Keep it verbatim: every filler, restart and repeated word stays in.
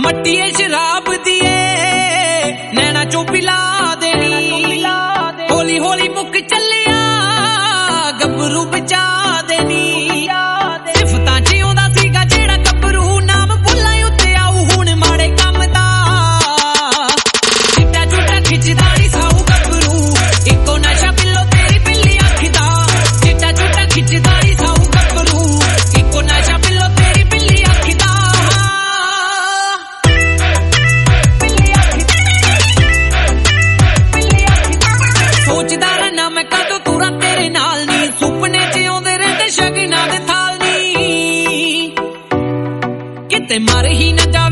मट्टी शराब दिए नैना चो पिला देनी होली होली मुक चलिया गबरू बचा देनी सिफतां च आउंदा सीगा जेड़ा गबरू नाम भुल्लां उत्ते आऊ हुण माड़े कम दा चिट्टा चुट्टा खिचदा नी साऊ गबरू इको नशा पिल्लो तेरी पिल्ली अख दा चिट्टा चुट्टा खिचदा नी साऊ गबरू इको नशा पिल्लो तेरी पिल्ली अख दा सोचदा रहना मैं कदों तुरां तेरे नाल नी सुपने च आउंदे रहिंदे शगनां दे थाल नी किते मर ही न जा